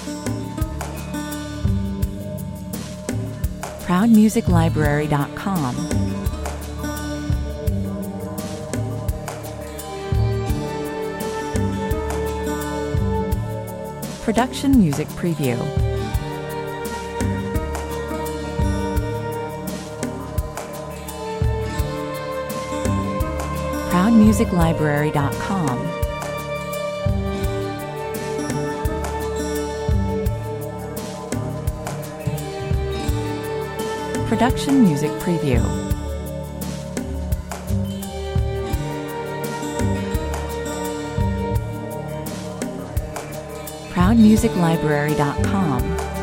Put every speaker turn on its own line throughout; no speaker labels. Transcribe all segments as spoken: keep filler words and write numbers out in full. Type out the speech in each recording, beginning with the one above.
proud music library dot com. Production Music Preview. proud music library dot com. Production Music Preview. proud music library dot com.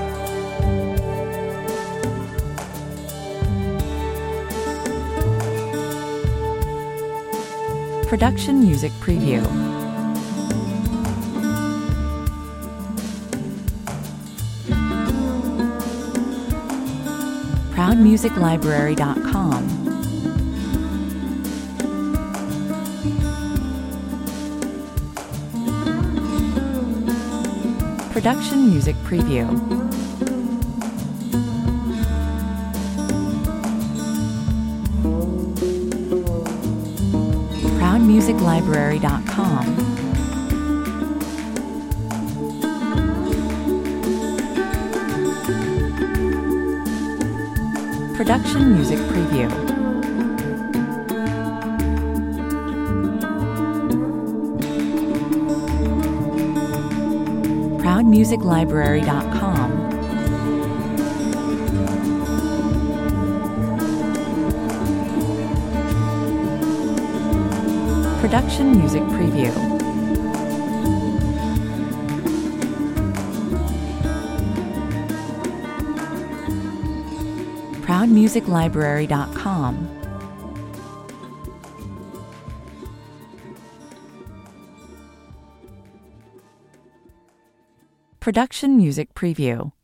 Production Music Preview. proud music library dot com. Production Music Preview. proud music library dot com. Production Music Preview. proud music library dot com. Production Music Preview. proud music library dot com. Production Music Preview.